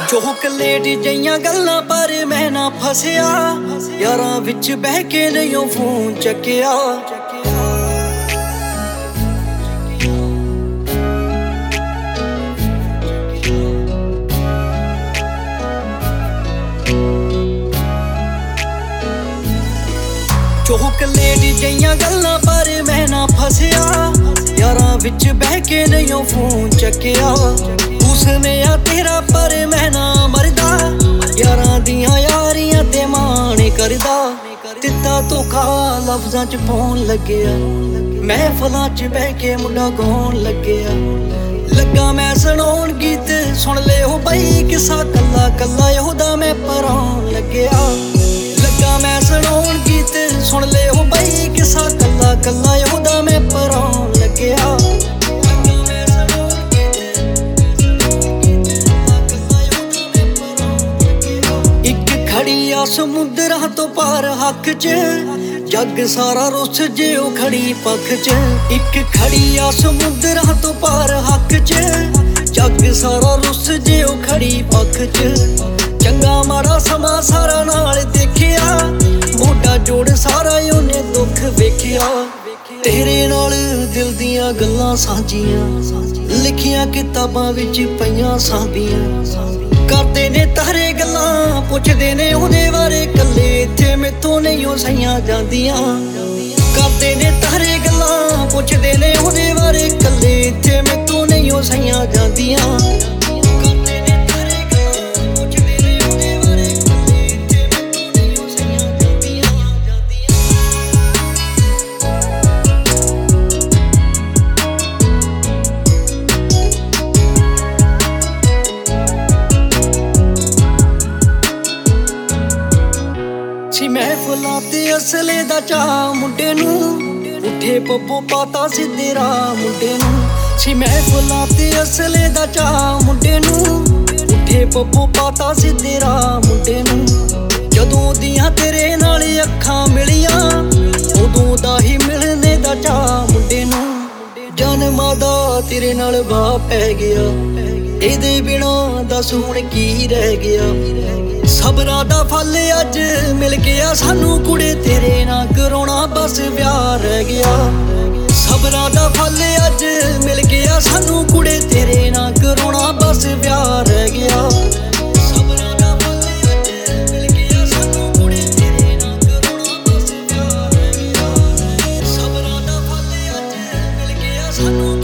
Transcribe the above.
ਚੋਕ late ਜਈਆਂ ਗੱਲਾਂ ਪਰ ਮੈਂ ਨਾ ਫਸਿਆ, ਯਾਰਾਂ ਵਿੱਚ ਬਹਿ ਕੇ ਨਹੀਂ ਫੋਨ ਚੱਕਿਆ। ਚੋਕ ਲੇਟ ਜਈਆਂ ਗੱਲਾਂ ਪਰ ਮੈਂ ਨਾ ਫਸਿਆ, ਯਾਰਾਂ ਵਿੱਚ ਬਹਿ ਕੇ ਨਹੀਂ ਫੋਨ ਚੱਕਿਆ। ਉਸਨੇ ਆ ਤੇਰਾ ਪਰ ਮੈਂ ਨਾ ਮਰਦਾ, ਯਾਰਾਂ ਦੀਆਂ ਯਾਰੀਆਂ ਤੇ ਮਾਣ ਕਰਦਾ। ਦਿੱਤਾ ਧੋਖਾ ਲਫ਼ਜ਼ਾਂ ਚ ਪਾਉਣ ਲੱਗਿਆ, ਮਹਿਫਲਾਂ ਚ ਬਹਿ ਕੇ ਮੁੰਡਾ ਗਾਉਣ ਲੱਗਿਆ। ਲੱਗਾ ਮੈਂ ਸੁਣਾਉਣ ਗੀਤ ਸੁਣ ਲਿਓ ਬਈ, ਕਿੱਸਾ ਕੱਲਾ ਕੱਲਾ ਉਹਦਾ ਮੈਂ ਪਰਾਉਣ ਲੱਗਿਆ। ਲੱਗਾ ਮੈਂ ਸੁਣਾਉਣ ਗੀਤ ਸੁਣ ਲਿਓ ਬਈ, ਕਿੱਸਾ ਕੱਲਾ ਕੱਲਾ ਉਹਦਾ ਮੈਂ ਪਰਾਉਣ ਲੱਗਿਆ। ਖੜੀ ਆ ਸਮੁੰਦਰਾਂ ਤੋਂ ਪਾਰ ਹੱਕ ਚ, ਜੱਗ ਸਾਰਾ ਰੁੱਸ ਜੇ ਉਹ ਖੜੀ ਪੱਖ ਚ। ਇੱਕ ਖੜੀ ਆ ਸਮੁੰਦਰਾਂ ਤੋਂ ਪਾਰ ਹੱਕ ਚ, ਜੱਗ ਸਾਰਾ ਰੁੱਸ ਜੇ ਉਹ ਖੜੀ ਪੱਖ ਚ। ਚੰਗਾ ਮਾੜਾ ਸਮਾਂ ਸਾਰਾ ਨਾਲ ਦੇਖਿਆ, ਮੋਢਾ ਜੋੜ ਸਾਰਾ ਉਹਨੇ ਦੁੱਖ ਵੇਖਿਆ। ਤੇਰੇ ਨਾਲ ਦਿਲ ਦੀਆਂ ਗੱਲਾਂ ਸਾਂਝੀਆਂ, ਲਿਖੀਆਂ ਕਿਤਾਬਾਂ ਵਿੱਚ ਪਈਆਂ ਸਾਂਭੀਆਂ। ਕਰਦੇ ਨੇ ਤਾਰੇ ਗੱਲਾਂ, ਪੁੱਛਦੇ ਨੇ ਉਹਦੇ ਬਾਰੇ ਕੱਲੇ, ਇੱਥੇ ਮੈਥੋਂ ਨਹੀਂ ਉਹ ਸਈਆਂ ਜਾਂਦੀਆਂ। ਕਰਦੇ ਨੇ ਤਾਰੇ ਗੱਲਾਂ, ਪੁੱਛਦੇ ਨੇ ਉਹਦੇ ਬਾਰੇ ਕੱਲੇ, ਇੱਥੇ ਮੈਥੋਂ ਨਹੀਂ ਉਹ ਸਈਆਂ ਜਾਂਦੀਆਂ। ਮਹਿਫਲਾਂ ਤੇ ਅਸਲੇ ਦਾ ਚਾਅ ਮੁੰਡੇ ਨੂੰ, ਉੱਠੇ ਪੱਪੋ ਪਾਤਾ ਸਿੱਧੇ ਰਾਹ ਮੁੰਡੇ ਨੂੰ। ਸੀ ਮਹਿਫਲਾਂ ਤੇ ਅਸਲੇ ਦਾ ਚਾਅ ਮੁੰਡੇ ਨੂੰ, ਉੱਠੇ ਪੱਪੋ ਪਾਤਾ ਸਿੱਧੇ ਰਾਹ ਮੁੰਡੇ ਨੂੰ। ਜਦੋਂ ਦੀਆਂ ਤੇਰੇ ਨਾਲ ਅੱਖਾਂ ਮਿਲੀਆਂ, ਉਦੋਂ ਦਾ ਹੀ ਮਿਲਣੇ ਦਾ ਚਾਅ ਮੁੰਡੇ ਨੂੰ। ਜਨਮਾਂ ਦਾ ਤੇਰੇ ਨਾਲ ਵਾਹ ਪੈ ਗਿਆ, ਇਹਦੇ ਬਿਨਾਂ ਦੱਸ ਹੁਣ ਕੀ ਰਹਿ ਗਿਆ। ਸਬਰਾਂ ਦਾ ਫਲ ਅੱਜ ਮਿਲ ਗਿਆ ਸਾਨੂੰ ਕੁੜੇ, ਤੇਰੇ ਨਾਲ ਕਰਾਉਣਾ ਬਸ ਵਿਆਹ ਰਹਿ ਗਿਆ। ਸਬਰਾਂ ਦਾ ਫਲ ਅੱਜ ਮਿਲ ਗਿਆ ਸਾਨੂੰ ਕੁੜੇ, ਤੇਰੇ ਨਾਲ ਕਰਾਉਣਾ ਬਸ ਵਿਆਹ ਰਹਿ ਗਿਆ। ਸਬਰਾਂ ਦਾ ਫਲ ਅੱਜ ਮਿਲ ਗਿਆ ਸਾਨੂੰ ਕੁੜੇ, ਤੇਰੇ ਨਾਲ ਕਰਾਉਣਾ ਬਸ ਵਿਆਹ ਰਹਿ ਗਿਆ। ਸਬਰਾਂ ਦਾ ਫਲ ਅੱਜ ਮਿਲ ਗਿਆ ਸਾਨੂੰ